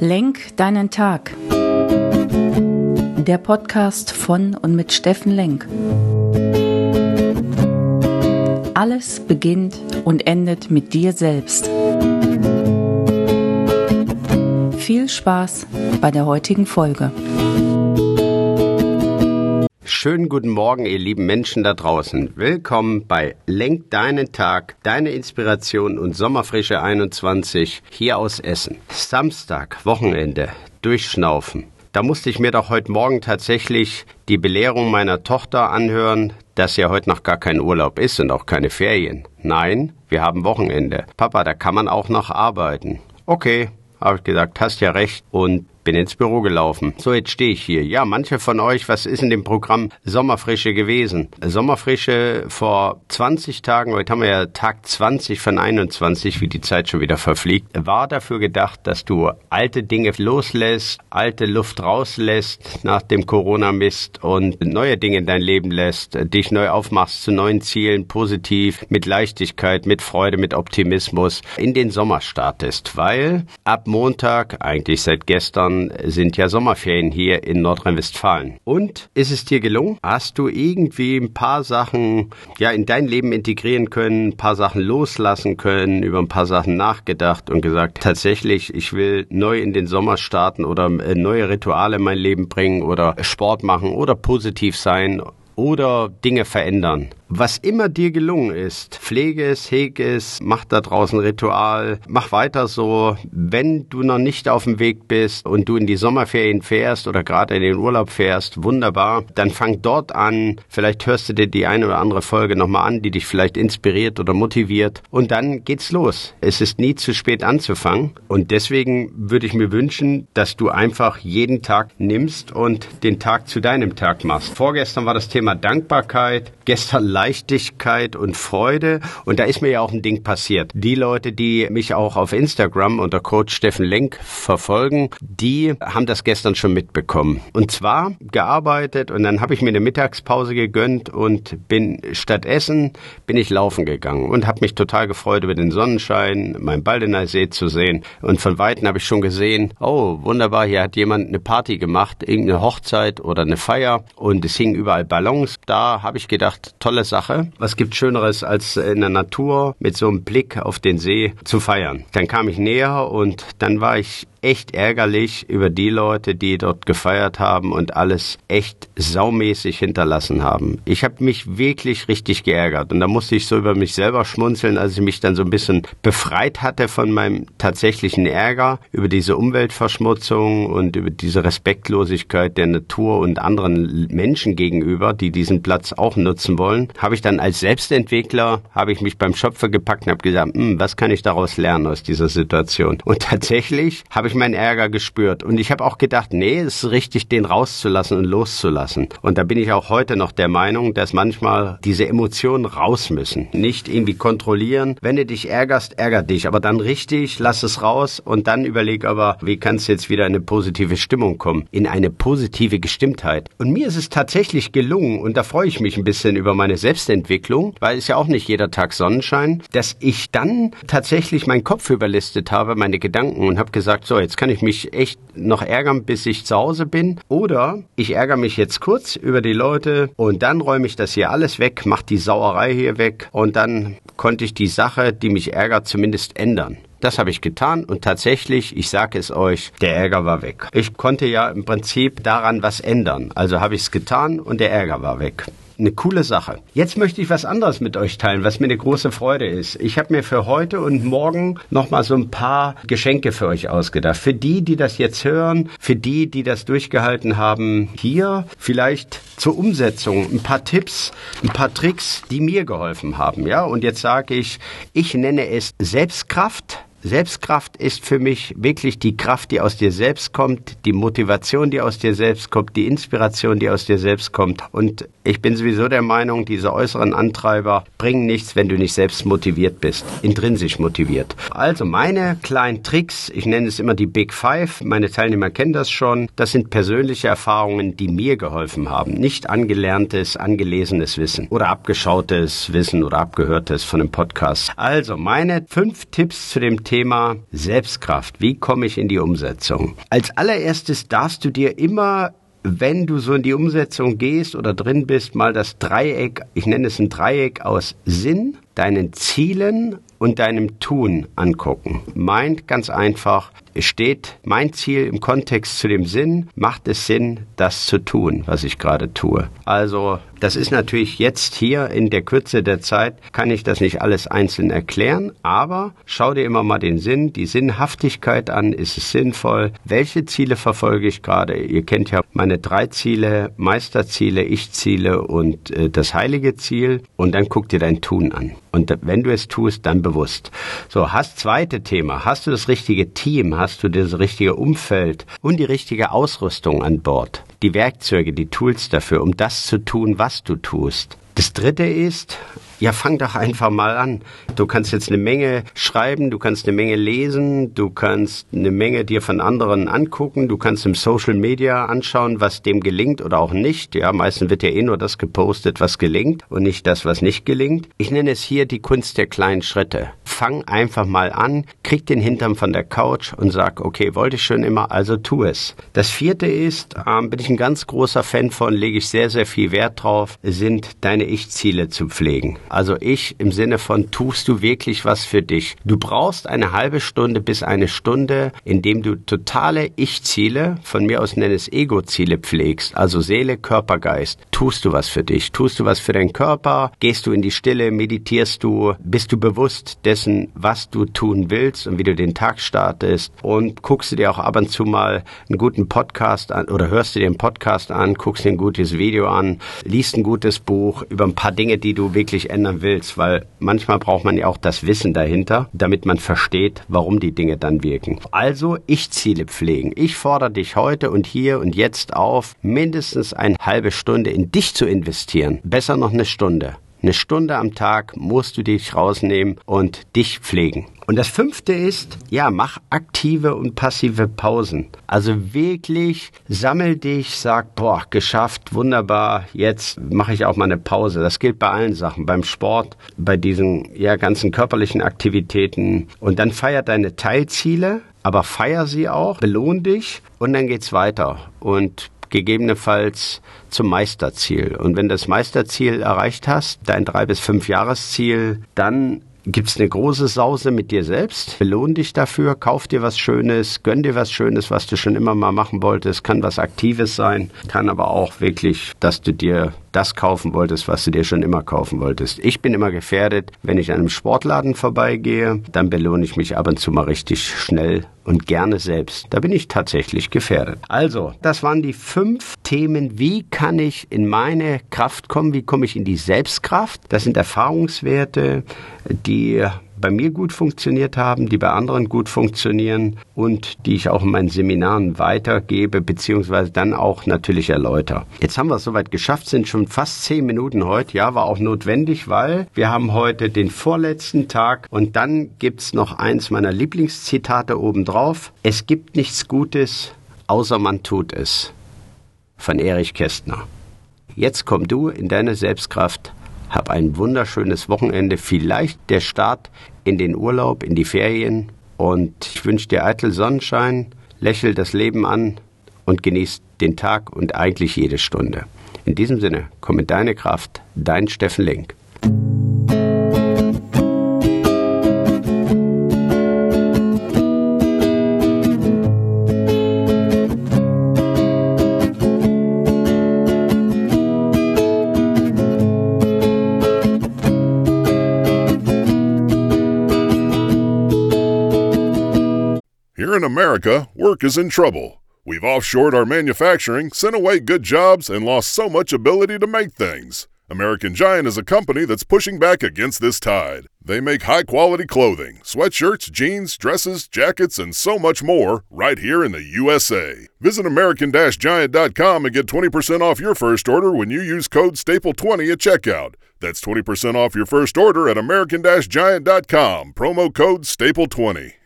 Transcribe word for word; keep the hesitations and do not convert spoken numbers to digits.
Lenk deinen Tag. Der Podcast von und mit Steffen Lenk. Alles beginnt und endet mit dir selbst. Viel Spaß bei der heutigen Folge. Schönen guten Morgen, ihr lieben Menschen da draußen. Willkommen bei Lenk deinen Tag, deine Inspiration und Sommerfrische einundzwanzig hier aus Essen. Samstag, Wochenende, durchschnaufen. Da musste ich mir doch heute Morgen tatsächlich die Belehrung meiner Tochter anhören, dass ja heute noch gar kein Urlaub ist und auch keine Ferien. Nein, wir haben Wochenende. Papa, da kann man auch noch arbeiten. Okay, habe ich gesagt, hast ja recht und bin ins Büro gelaufen. So, jetzt stehe ich hier. Ja, manche von euch, was ist in dem Programm Sommerfrische gewesen? Sommerfrische vor zwanzig Tagen, heute haben wir ja Tag zwanzig von einundzwanzig, wie die Zeit schon wieder verfliegt, war dafür gedacht, dass du alte Dinge loslässt, alte Luft rauslässt nach dem Corona-Mist und neue Dinge in dein Leben lässt, dich neu aufmachst zu neuen Zielen, positiv, mit Leichtigkeit, mit Freude, mit Optimismus in den Sommer startest, weil ab Montag, eigentlich seit gestern, sind ja Sommerferien hier in Nordrhein-Westfalen. Und ist es dir gelungen? Hast du irgendwie ein paar Sachen ja in dein Leben integrieren können, ein paar Sachen loslassen können, über ein paar Sachen nachgedacht und gesagt, tatsächlich, ich will neu in den Sommer starten oder neue Rituale in mein Leben bringen oder Sport machen oder positiv sein oder Dinge verändern. Was immer dir gelungen ist, pflege es, hege es, mach da draußen Ritual, mach weiter so. Wenn du noch nicht auf dem Weg bist und du in die Sommerferien fährst oder gerade in den Urlaub fährst, wunderbar, dann fang dort an. Vielleicht hörst du dir die eine oder andere Folge nochmal an, die dich vielleicht inspiriert oder motiviert und dann geht's los. Es ist nie zu spät anzufangen und deswegen würde ich mir wünschen, dass du einfach jeden Tag nimmst und den Tag zu deinem Tag machst. Vorgestern war das Thema Dankbarkeit, gestern Leichtigkeit und Freude und da ist mir ja auch ein Ding passiert. Die Leute, die mich auch auf Instagram unter Coach Steffen Lenk verfolgen, die haben das gestern schon mitbekommen. Und zwar gearbeitet und dann habe ich mir eine Mittagspause gegönnt und bin statt Essen, bin ich laufen gegangen und habe mich total gefreut über den Sonnenschein, meinen Baldener See zu sehen und von Weitem habe ich schon gesehen, oh wunderbar, hier hat jemand eine Party gemacht, irgendeine Hochzeit oder eine Feier und es hingen überall Ballons. Da habe ich gedacht, tolle Sache. Was gibt Schöneres, als in der Natur mit so einem Blick auf den See zu feiern? Dann kam ich näher und dann war ich echt ärgerlich über die Leute, die dort gefeiert haben und alles echt saumäßig hinterlassen haben. Ich habe mich wirklich richtig geärgert und da musste ich so über mich selber schmunzeln, als ich mich dann so ein bisschen befreit hatte von meinem tatsächlichen Ärger über diese Umweltverschmutzung und über diese Respektlosigkeit der Natur und anderen Menschen gegenüber, die diesen Platz auch nutzen wollen. Habe ich dann als Selbstentwickler, habe ich mich beim Schopfe gepackt und habe gesagt, was kann ich daraus lernen aus dieser Situation? Und tatsächlich habe ich meinen Ärger gespürt. Und ich habe auch gedacht, nee, es ist richtig, den rauszulassen und loszulassen. Und da bin ich auch heute noch der Meinung, dass manchmal diese Emotionen raus müssen. Nicht irgendwie kontrollieren. Wenn du dich ärgerst, ärger dich. Aber dann richtig, lass es raus und dann überleg aber, wie kannst du jetzt wieder in eine positive Stimmung kommen? In eine positive Gestimmtheit. Und mir ist es tatsächlich gelungen, und da freue ich mich ein bisschen über meine Selbstentwicklung, weil es ja auch nicht jeder Tag Sonnenschein, dass ich dann tatsächlich meinen Kopf überlistet habe, meine Gedanken und habe gesagt, so, jetzt kann ich mich echt noch ärgern, bis ich zu Hause bin. Oder ich ärgere mich jetzt kurz über die Leute und dann räume ich das hier alles weg, mache die Sauerei hier weg und dann konnte ich die Sache, die mich ärgert, zumindest ändern. Das habe ich getan und tatsächlich, ich sage es euch, der Ärger war weg. Ich konnte ja im Prinzip daran was ändern. Also habe ich es getan und der Ärger war weg. Eine coole Sache. Jetzt möchte ich was anderes mit euch teilen, was mir eine große Freude ist. Ich habe mir für heute und morgen nochmal so ein paar Geschenke für euch ausgedacht. Für die, die das jetzt hören, für die, die das durchgehalten haben, hier vielleicht zur Umsetzung ein paar Tipps, ein paar Tricks, die mir geholfen haben. Ja, und jetzt sage ich, ich nenne es Selbstkraft. Selbstkraft ist für mich wirklich die Kraft, die aus dir selbst kommt, die Motivation, die aus dir selbst kommt, die Inspiration, die aus dir selbst kommt. Und ich bin sowieso der Meinung, diese äußeren Antreiber bringen nichts, wenn du nicht selbst motiviert bist, intrinsisch motiviert. Also meine kleinen Tricks, ich nenne es immer die Big Five, meine Teilnehmer kennen das schon, das sind persönliche Erfahrungen, die mir geholfen haben. Nicht angelerntes, angelesenes Wissen oder abgeschautes Wissen oder abgehörtes von einem Podcast. Also meine fünf Tipps zu dem Thema Thema Selbstkraft. Wie komme ich in die Umsetzung? Als allererstes darfst du dir immer, wenn du so in die Umsetzung gehst oder drin bist, mal das Dreieck, ich nenne es ein Dreieck aus Sinn, deinen Zielen und deinem Tun angucken. Meint ganz einfach, es steht mein Ziel im Kontext zu dem Sinn, macht es Sinn, das zu tun, was ich gerade tue. Also das ist natürlich jetzt hier in der Kürze der Zeit, kann ich das nicht alles einzeln erklären, aber schau dir immer mal den Sinn, die Sinnhaftigkeit an, ist es sinnvoll, welche Ziele verfolge ich gerade? Ihr kennt ja meine drei Ziele, Meisterziele, Ich-Ziele und äh, das heilige Ziel und dann guck dir dein Tun an. Und wenn du es tust, dann bewusst. So, hast zweite Thema. Hast du das richtige Team? Hast du das richtige Umfeld und die richtige Ausrüstung an Bord? Die Werkzeuge, die Tools dafür, um das zu tun, was du tust. Das dritte ist, ja, fang doch einfach mal an. Du kannst jetzt eine Menge schreiben, du kannst eine Menge lesen, du kannst eine Menge dir von anderen angucken, du kannst im Social Media anschauen, was dem gelingt oder auch nicht. Ja, meistens wird ja eh nur das gepostet, was gelingt und nicht das, was nicht gelingt. Ich nenne es hier die Kunst der kleinen Schritte. Fang einfach mal an, krieg den Hintern von der Couch und sag, okay, wollte ich schon immer, also tu es. Das vierte ist, ähm, bin ich ein ganz großer Fan von, lege ich sehr, sehr viel Wert drauf, sind deine Ich-Ziele zu pflegen. Also ich im Sinne von, tust du wirklich was für dich? Du brauchst eine halbe Stunde bis eine Stunde, in dem du totale Ich-Ziele, von mir aus nenne es Ego-Ziele pflegst, also Seele, Körper, Geist. Tust du was für dich? Tust du was für deinen Körper? Gehst du in die Stille? Meditierst du? Bist du bewusst dessen, was du tun willst und wie du den Tag startest? Und guckst du dir auch ab und zu mal einen guten Podcast an oder hörst du dir einen Podcast an, guckst dir ein gutes Video an, liest ein gutes Buch über ein paar Dinge, die du wirklich ändern willst, weil manchmal braucht man ja auch das Wissen dahinter, damit man versteht, warum die Dinge dann wirken. Also Ich-Ziele pflegen. Ich fordere dich heute und hier und jetzt auf, mindestens eine halbe Stunde in dich zu investieren. Besser noch eine Stunde. Eine Stunde am Tag musst du dich rausnehmen und dich pflegen. Und das fünfte ist, ja, mach aktive und passive Pausen. Also wirklich sammel dich, sag, boah, geschafft, wunderbar, jetzt mache ich auch mal eine Pause. Das gilt bei allen Sachen, beim Sport, bei diesen ja ganzen körperlichen Aktivitäten. Und dann feier deine Teilziele, aber feier sie auch, belohn dich und dann geht's weiter. Und gegebenenfalls zum Meisterziel. Und wenn du das Meisterziel erreicht hast, dein drei bis fünf Jahresziel, dann gibt's eine große Sause mit dir selbst. Belohn dich dafür, kauf dir was Schönes, gönn dir was Schönes, was du schon immer mal machen wolltest. Kann was Aktives sein, kann aber auch wirklich, dass du dir das kaufen wolltest, was du dir schon immer kaufen wolltest. Ich bin immer gefährdet, wenn ich an einem Sportladen vorbeigehe, dann belohne ich mich ab und zu mal richtig schnell und gerne selbst. Da bin ich tatsächlich gefährdet. Also, das waren die fünf Themen. Wie kann ich in meine Kraft kommen? Wie komme ich in die Selbstkraft? Das sind Erfahrungswerte, die bei mir gut funktioniert haben, die bei anderen gut funktionieren und die ich auch in meinen Seminaren weitergebe, beziehungsweise dann auch natürlich erläutere. Jetzt haben wir es soweit geschafft, sind schon fast zehn Minuten heute. Ja, war auch notwendig, weil wir haben heute den vorletzten Tag und dann gibt's noch eins meiner Lieblingszitate obendrauf. Es gibt nichts Gutes, außer man tut es. Von Erich Kästner. Jetzt komm du in deine Selbstkraft. Hab ein wunderschönes Wochenende, vielleicht der Start in den Urlaub, in die Ferien. Und ich wünsche dir eitel Sonnenschein, lächel das Leben an und genieß den Tag und eigentlich jede Stunde. In diesem Sinne, komm in deine Kraft, dein Steffen Link. Here in America, work is in trouble. We've offshored our manufacturing, sent away good jobs, and lost so much ability to make things. American Giant is a company that's pushing back against this tide. They make high-quality clothing, sweatshirts, jeans, dresses, jackets, and so much more right here in the U S A. Visit American Giant dot com and get twenty percent off your first order when you use code staple twenty at checkout. That's twenty percent off your first order at American Giant dot com, promo code staple twenty.